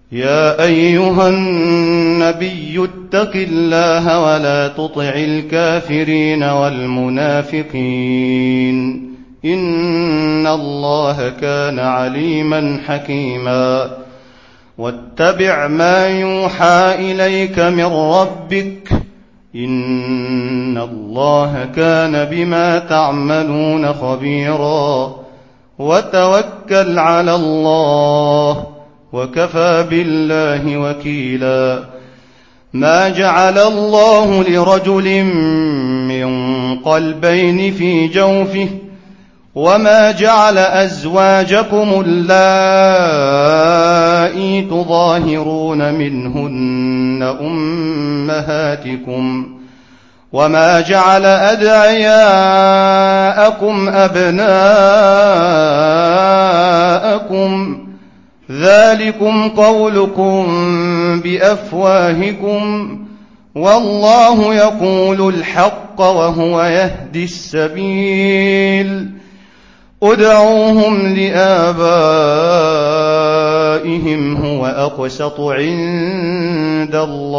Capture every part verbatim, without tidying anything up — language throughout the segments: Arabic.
يا أيها النبي اتق الله ولا تطع الكافرين والمنافقين إن الله كان عليما حكيما واتبع ما يوحى إليك من ربك إن الله كان بما تعملون خبيرا وتوكل على الله وكفى بالله وكيلا ما جعل الله لرجل من قلبين في جوفه وما جعل أزواجكم اللائي تظاهرون منهن أمهاتكم وما جعل أدعياءكم أبناءكم ذلكم قولكم بأفواهكم والله يقول الحق وهو يهدي السبيل ادعوهم لآبائهم هو أقسط عند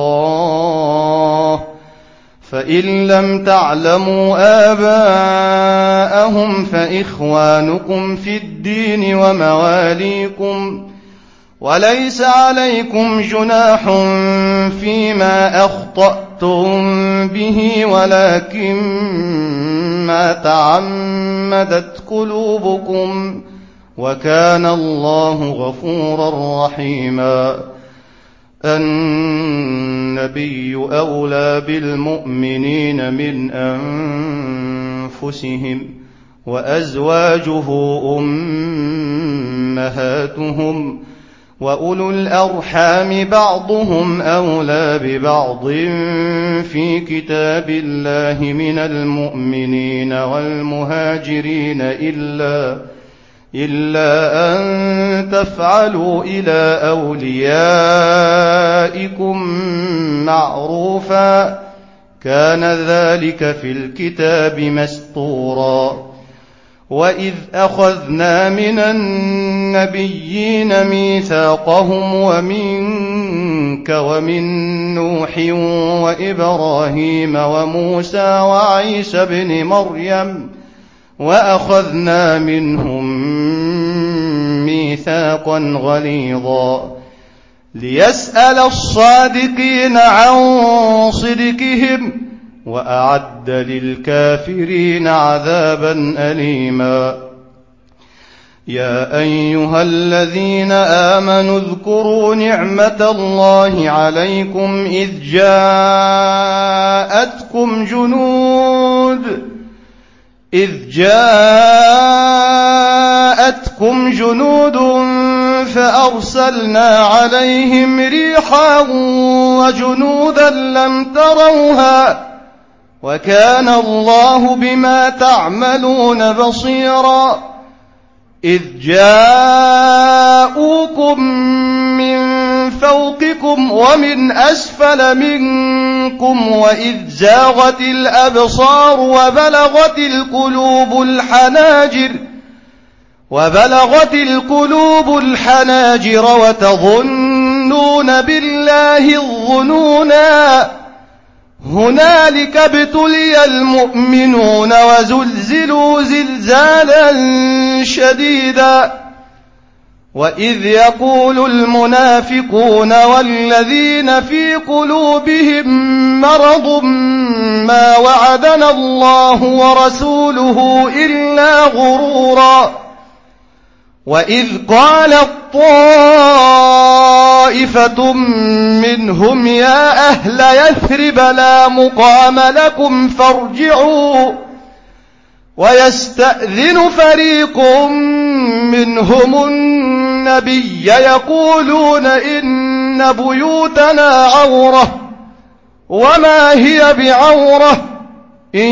الله فإن لم تعلموا آباءهم فإخوانكم في الدين ومواليكم وليس عليكم جناح فيما أخطأتم به ولكن ما تعمدت قلوبكم وكان الله غفورا رحيما النبي أولى بالمؤمنين من أنفسهم وأزواجه أمهاتهم وأولو الأرحام بعضهم أولى ببعض في كتاب الله من المؤمنين والمهاجرين إلا إلا أن تفعلوا إلى أوليائكم معروفا كان ذلك في الكتاب مسطورا وإذ أخذنا من النبيين ميثاقهم ومنك ومن نوح وإبراهيم وموسى وعيسى ابن مريم وأخذنا منهم ميثاقا غليظا ليسأل الصادقين عن صدقهم وأعد للكافرين عذابا أليما يا أيها الذين آمنوا اذكروا نعمة الله عليكم إذ جاءتكم جنود إذ جاءتكم جنود فأرسلنا عليهم ريحا وجنودا لم تروها وكان الله بما تعملون بصيرا إذ جاءوكم من فوقكم ومن أسفل منكم وإذ زاغت الأبصار وبلغت القلوب الحناجر وبلغت القلوب الحناجر وتظنون بالله الظنونا هنالك ابتلي المؤمنون وزلزلوا زلزالا شديدا وإذ يقول المنافقون والذين في قلوبهم مرض ما وعدنا الله ورسوله إلا غرورا وإذ قالت طائفة منهم يا أهل يثرب لا مقام لكم فارجعوا ويستأذن فريق منهم النبي يقولون إن بيوتنا عورة وما هي بعورة إن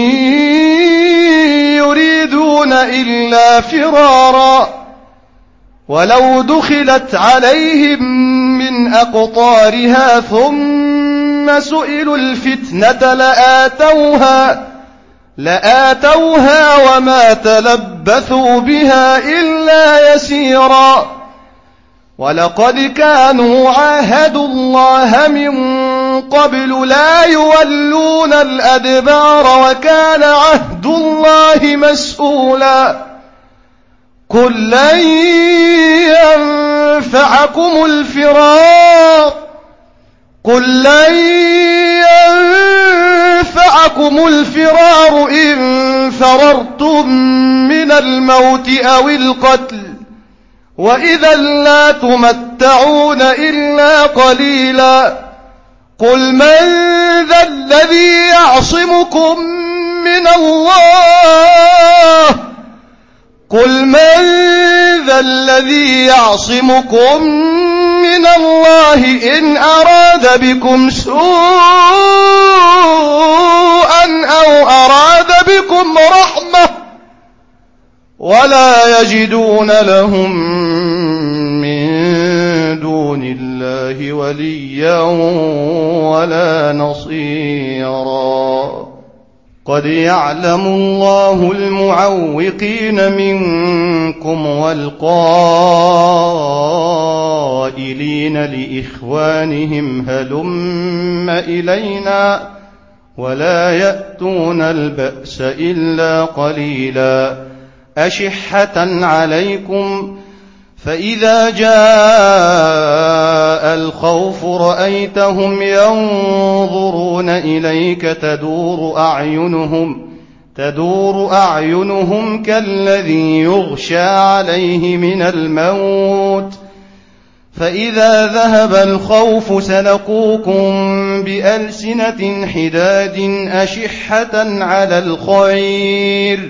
يريدون إلا فرارا ولو دخلت عليهم من أقطارها ثم سئلوا الفتنة لآتوها لآتوها وما تلبثوا بها إلا يسيرا ولقد كانوا عاهدوا الله من قبل لا يولون الأدبار وكان عهد الله مسؤولا قل لن ينفعكم الفرار قل لن ينفعكم الفرار إن فررتم من الموت أو القتل وإذا لا تمتعون إلا قليلا قل من ذا الذي يعصمكم من الله قل من ذا الذي يعصمكم من الله إن أراد بكم سوءا أو أراد بكم رحمة ولا يجدون لهم من دون الله وليا ولا نصيرا قد يعلم الله المعوقين منكم والقائلين لإخوانهم هلم إلينا ولا يأتون البأس إلا قليلا أشحة عليكم فإذا جاء الخوف رأيتهم ينظرون إليك تدور أعينهم تدور أعينهم كالذي يغشى عليه من الموت فإذا ذهب الخوف سلقوكم بألسنة حداد أشحة على الخير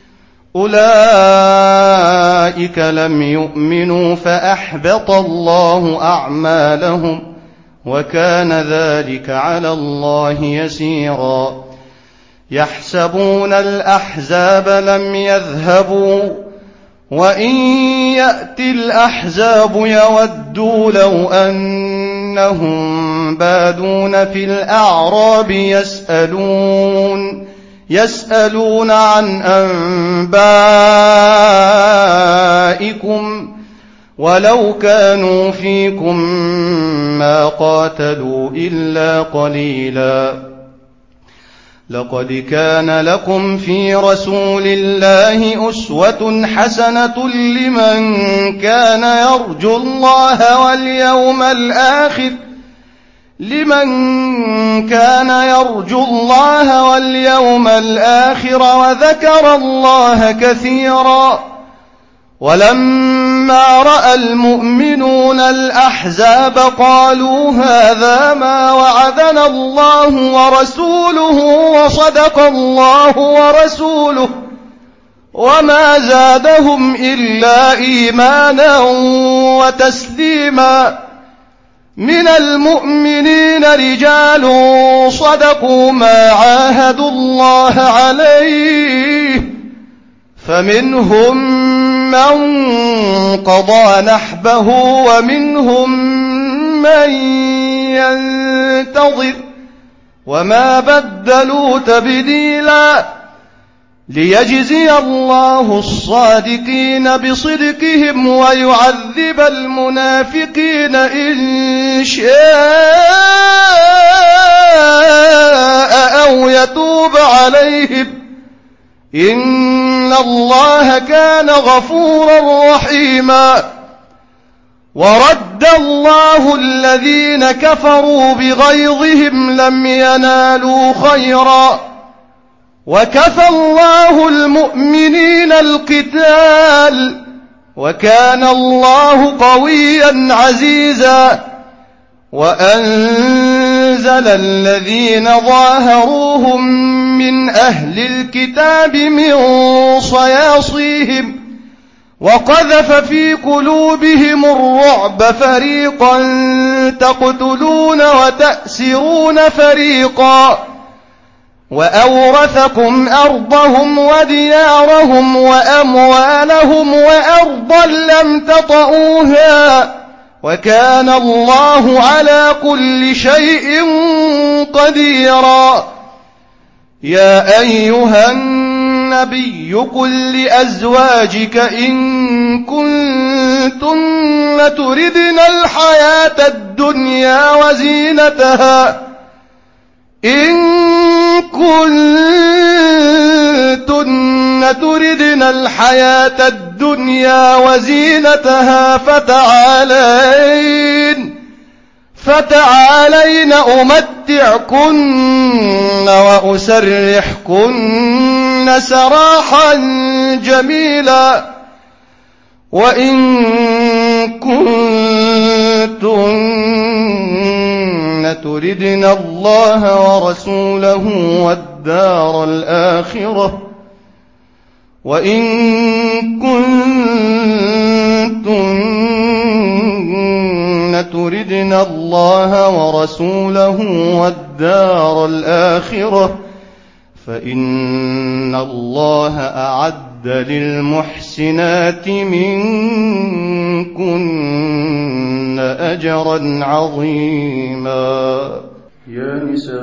أولئك لم يؤمنوا فأحبط الله أعمالهم وكان ذلك على الله يسيرا يحسبون الأحزاب لم يذهبوا وإن يأتي الأحزاب يودوا لو أنهم بادون في الأعراب يسألون يسألون عن أنبائكم ولو كانوا فيكم ما قاتلوا إلا قليلا لقد كان لكم في رسول الله أسوة حسنة لمن كان يرجو الله واليوم الآخر لمن كان يرجو الله واليوم الآخر وذكر الله كثيرا ولما رأى المؤمنون الأحزاب قالوا هذا ما وعدنا الله ورسوله وصدق الله ورسوله وما زادهم إلا إيمانا وتسليما من المؤمنين رجال صدقوا ما عاهدوا الله عليه فمنهم من قضى نحبه ومنهم من ينتظر وما بدلوا تبديلا ليجزي الله الصادقين بصدقهم ويعذب المنافقين إن شاء أو يتوب عليهم إن الله كان غفورا رحيما ورد الله الذين كفروا بغيظهم لم ينالوا خيرا وكفى الله المؤمنين القتال وكان الله قويا عزيزا وأنزل الذين ظاهروهم من أهل الكتاب من صياصيهم وقذف في قلوبهم الرعب فريقا تقتلون وتأسرون فريقا وأورثكم أرضهم وديارهم وأموالهم وأرضا لم تطئوها وكان الله على كل شيء قديرا يا أيها النبي قل لأزواجك إن كنتن تردن الحياة الدنيا وزينتها إن كنتن تردن الحياة الدنيا وزينتها فتعالين فتعالين أمتعكن وأسرحكن سراحا جميلا وإن كنتن تردن الله ورسوله والدار الآخرة وإن كنتن تردن الله ورسوله والدار الآخرة فإن الله أعد للمحسنات منكن أجرا عظيما. يا نساء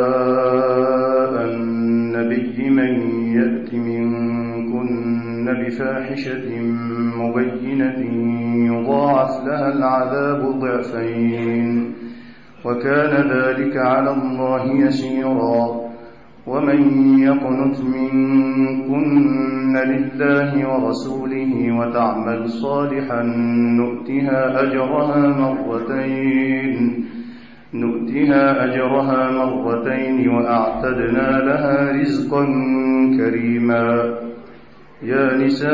النبي من يأت منكن بفاحشة مبينة يضاعف لها العذاب ضعفين وكان ذلك على الله يسيرا. ومن يقنت منكن لله ورسوله وتعمل صالحا نؤتها أجرها مرتين نؤتها أجرها مرتين وأعتدنا لها رزقا كريما. يا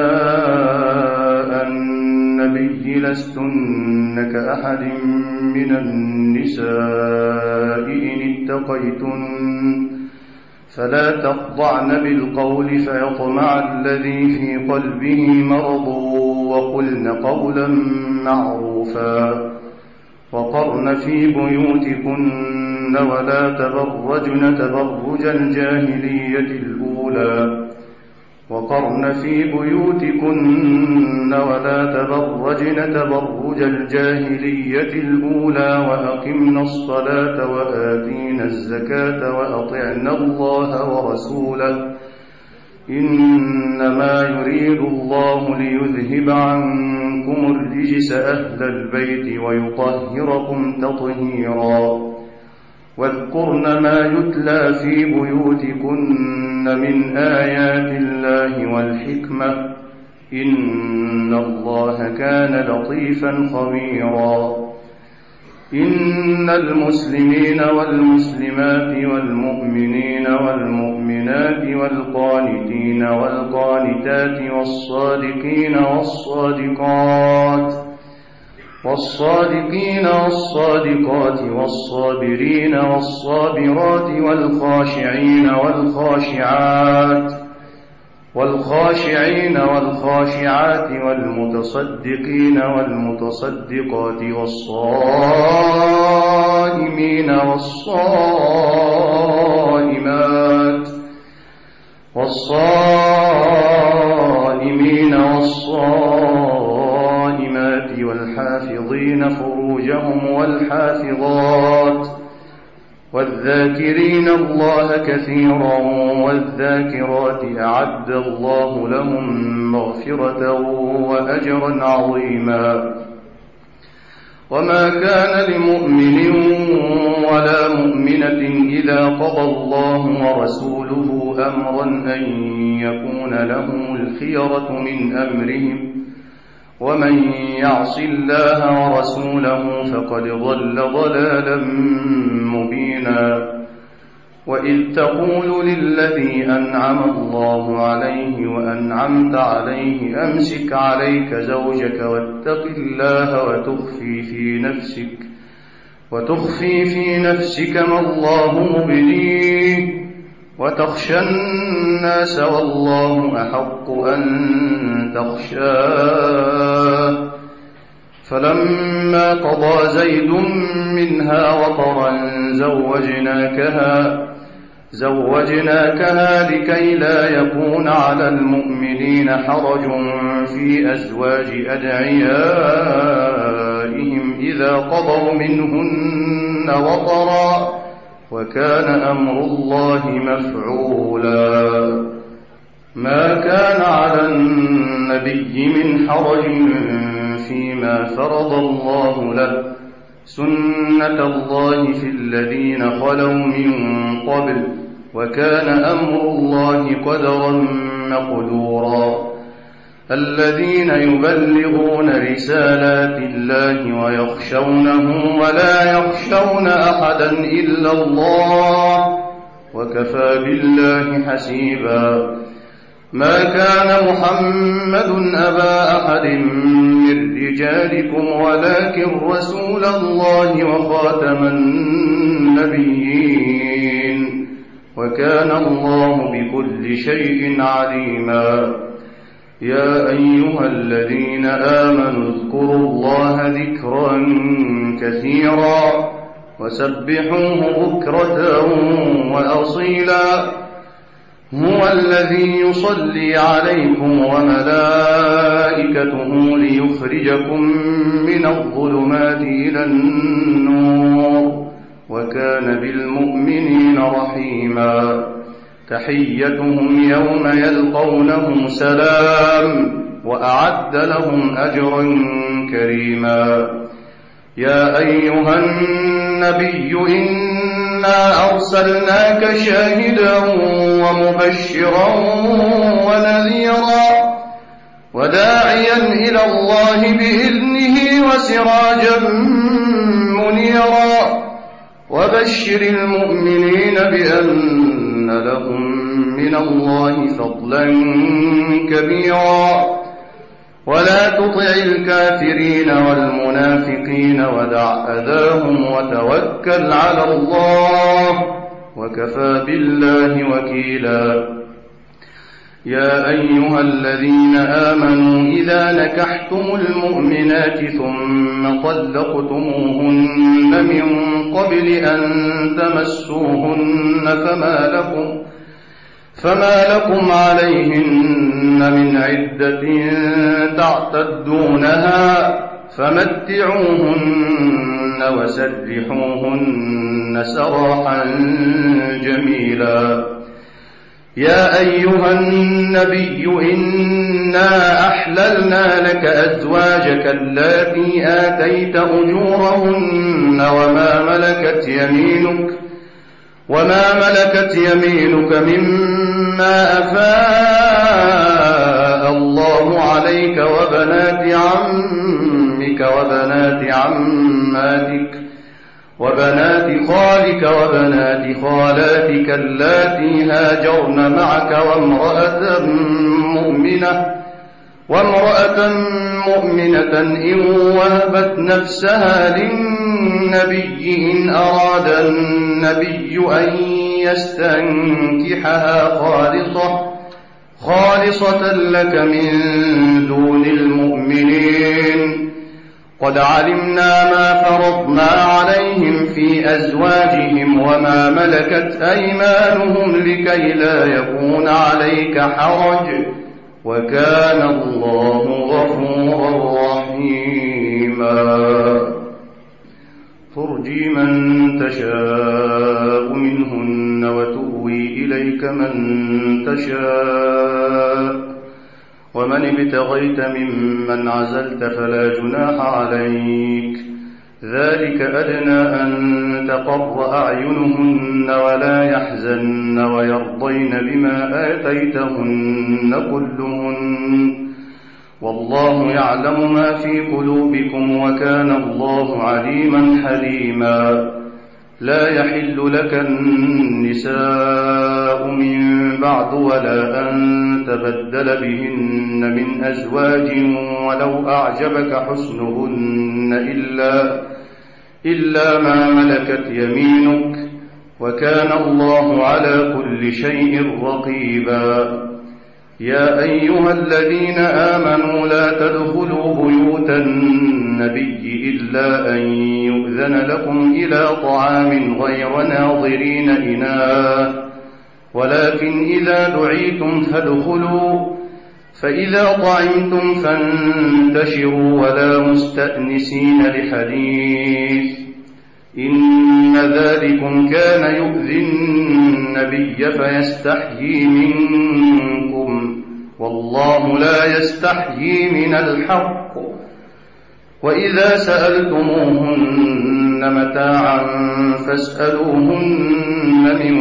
نساء النبي لستن كأحد من النساء إن اتقيتن فلا تخضعن بالقول فيطمع الذي في قلبه مرض وقلن قولا معروفا وقرن في بيوتكن ولا تبرجن تبرج الجاهلية الأولى وقرن في بيوتكن ولا تبرجن تبرج الجاهلية الأولى وأقمن الصلاة وآتين الزكاة وأطعن الله ورسوله إنما يريد الله ليذهب عنكم الرجس أهل البيت ويطهركم تطهيرا. واذكرن ما يتلى في بيوتكن من آيات الله والحكمة إن الله كان لطيفا خبيرا. إن المسلمين والمسلمات والمؤمنين والمؤمنات والقانتين والقانتات والصادقين والصادقات والصادقين والصادقات والصابرين والصابرات والخاشعين والخاشعات والخاشعين والخاشعات والمتصدقين والمتصدقات والصائمين والصائمات والصائمين والصائمات والحافظين فروجهم والحافظات والذاكرين الله كثيرا والذاكرات أعد الله لهم مغفرة وأجرا عظيما. وما كان لمؤمن ولا مؤمنة إذا قضى الله ورسوله أمرا أن يكون لهم الخيرة من أمرهم ومن يعص الله ورسوله فقد ضل ضلالا مبينا. وإذ تقول للذي أنعم الله عليه وأنعمت عليه أمسك عليك زوجك واتق الله وتخفي في نفسك وتخفي في نفسك ما الله مبديه وتخشى الناس والله أحق أن تخشاه. فلما قضى زيد منها وطرا زوجناكها زوجناكها لكي لا يكون على المؤمنين حرج في أزواج أدعيائهم إذا قضوا منهن وطرا وكان أمر الله مفعولا. ما كان على النبي من حرج فيما فرض الله له سنة الله في الذين خلوا من قبل وكان أمر الله قدرا مقدورا الذين يبلغون رسالات الله ويخشونه ولا يخشون أحدا إلا الله وكفى بالله حسيبا ما كان محمد أبا أحد من رجالكم ولكن رسول الله وخاتم النبيين وكان الله بكل شيء عليما يا أيها الذين آمنوا اذكروا الله ذكرا كثيرا وسبحوه بكرة وأصيلا هو الذي يصلي عليكم وملائكته ليخرجكم من الظلمات إلى النور وكان بالمؤمنين رحيما تحيتهم يوم يلقونه سلام وأعد لهم أجرا كريما يا أيها النبي إنا أرسلناك شاهدا ومبشرا ونذيرا وداعيا إلى الله بإذنه وسراجا منيرا وبشر المؤمنين بأن لهم من الله فضلا كبيرا ولا تطع الكافرين والمنافقين ودع أذاهم وتوكل على الله وكفى بالله وكيلا يا أيها الذين آمنوا إذا نكحتم المؤمنات ثم طلقتموهن من قبل أن تمسوهن فما لكم فما لكم عليهن من عدة تعتدونها فمتعوهن وسرحوهن سراحا جميلا يا أيها النبي إنا أحللنا لك أزواجك اللاتي آتيت أجورهن وما ملكت يمينك وما ملكت يمينك مما أفاء الله عليك وبنات عمك وبنات عماتك وبنات خالك وبنات خالاتك اللاتي هاجرن معك وامرأة مؤمنة وامرأة مؤمنة إن وهبت نفسها للنبي إن أراد النبي أن يستنكحها خالصة خالصة لك من دون المؤمنين قد علمنا ما فرضنا عليهم في أزواجهم وما ملكت أيمانهم لكي لا يكون عليك حرج وكان الله غفورا رحيما ترجي من تشاء منهن وتؤوي إليك من تشاء ومن ابتغيت ممن عزلت فلا جناح عليك ذلك أدنى أن تقر أعينهن ولا يحزن ويرضين بما آتيتهن كلهن والله يعلم ما في قلوبكم وكان الله عليما حليما لا يحل لك النساء من بعد ولا أن تبدل بهن من أزواج ولو أعجبك حسنهن إلا, إلا ما ملكت يمينك وكان الله على كل شيء رقيبا يا أيها الذين آمنوا لا تدخلوا بيوت النبي إلا أن يؤذن لكم إلى طعام غير ناظرين إناه ولكن إذا دعيتم فادخلوا فإذا طعمتم فانتشروا ولا مستأنسين لحديث إن ذلكم كان يؤذي النبي فيستحيي منكم والله لا يستحيي من الحق وإذا سألتموهن متاعا فاسألوهن من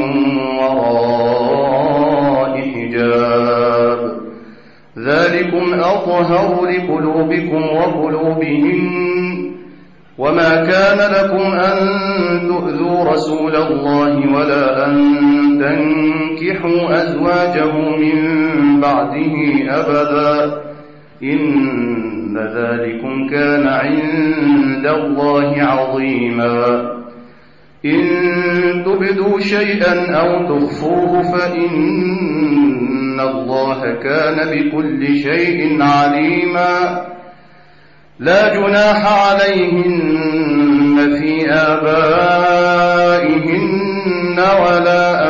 وراء حجاب ذلكم أطهر لقلوبكم وقلوبهن وما كان لكم أن تؤذوا رسول الله ولا أن تنكحوا أزواجه من بعده أبدا إن ذلكم كان عند الله عظيما إن تبدوا شيئا أو تخفوه فإن الله كان بكل شيء عليما لا جناح عليهن في آبائهن ولا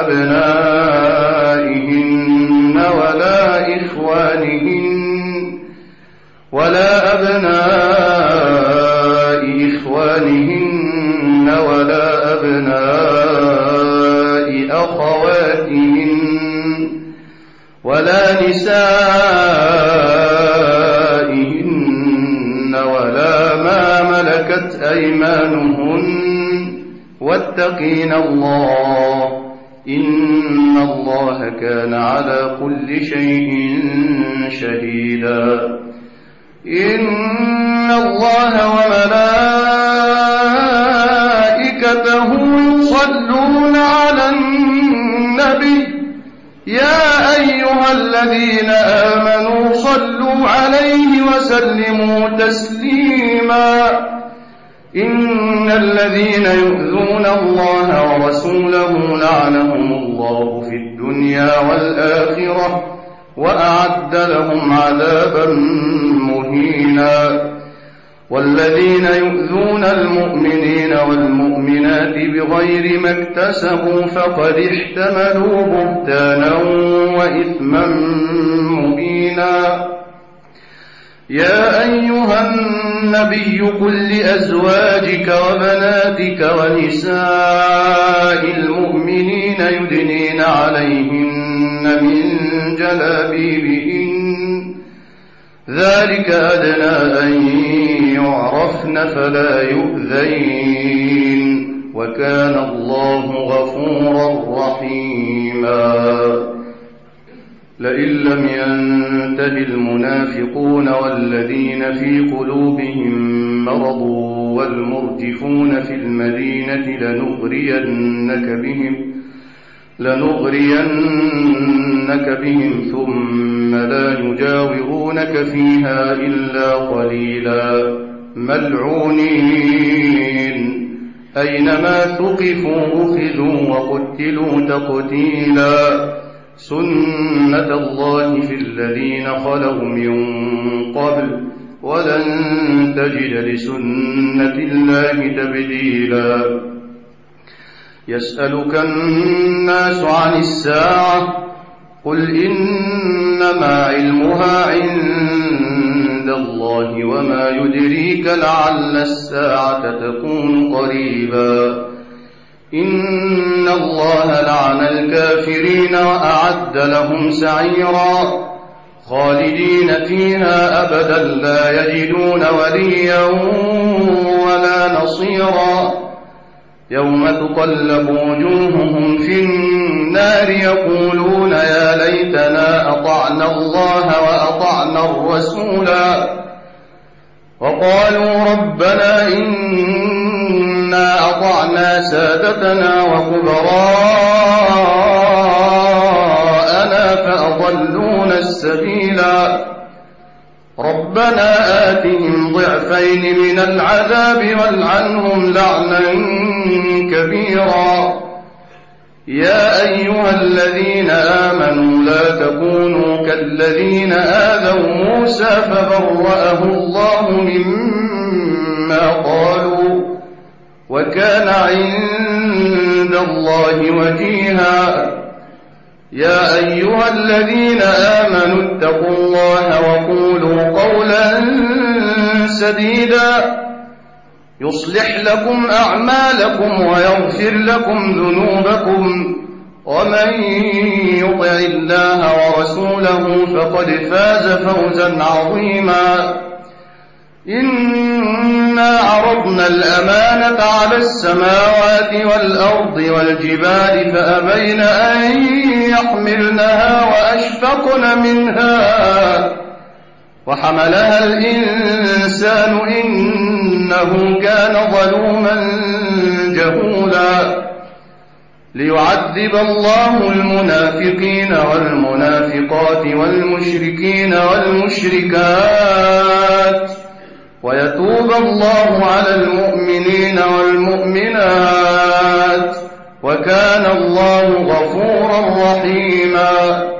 أبنائهن ولا إخوانهن ولا أبناء إخوانهن ولا أبناء أخواتهن ولا نسائهن ولا ما ملكت أيمانهن واتقين الله إن الله كان على كل شيء شهيدا إن الله وملائكته يصلون على النبي يا أيها الذين آمنوا صلوا عليه وسلموا تسليما إن الذين يؤذون الله ورسوله لعنهم الله في الدنيا والآخرة وأعد لهم عذابا مهينا والذين يؤذون المؤمنين والمؤمنات بغير ما اكتسبوا فقد احتملوا بهتانا وإثما مبينا يا أيها النبي قل لأزواجك وبناتك ونساء المؤمنين يدنين عليهن من جلابيبهن ذلك أدنى أن يعرفن فلا يؤذين وكان الله غفورا رحيما لئن لم ينته المنافقون والذين في قلوبهم مرض والمرجفون في المدينة لنغرينك بهم لنغرينك بهم ثم لا يجاورونك فيها إلا قليلا ملعونين أينما ثقفوا أخذوا وقتلوا تقتيلا سنة الله في الذين خلوا من قبل ولن تجد لسنة الله تبديلا يسألك الناس عن الساعة قل إنما علمها عند الله وما يدريك لعل الساعة تكون قريبا إن الله لعن الكافرين وأعد لهم سعيرا خالدين فيها أبدا لا يجدون وليا ولا نصيرا يوم تقلب وجوههم في النار يقولون يا ليتنا أطعنا الله وأطعنا الرسولا وقالوا ربنا إنا أطعنا سادتنا وكبراءنا فأضلونا السبيلا ربنا آتهم ضعفين من العذاب والعنهم لعنا كبيرا يا أيها الذين آمنوا لا تكونوا كالذين آذوا موسى فبرأه الله مما قالوا وكان عند الله وجيها يا أيها الذين آمنوا اتقوا الله وقولوا قولا سديدا يصلح لكم أعمالكم ويغفر لكم ذنوبكم ومن يطع الله ورسوله فقد فاز فوزا عظيما إنا عرضنا الأمانة على السماوات والأرض والجبال فأبين أن يحملنها وأشفقن منها وحملها الإنسان إنه كان ظلوما جهولا ليعذب الله المنافقين والمنافقات والمشركين والمشركات ويتوب الله على المؤمنين والمؤمنات وكان الله غفورا رحيما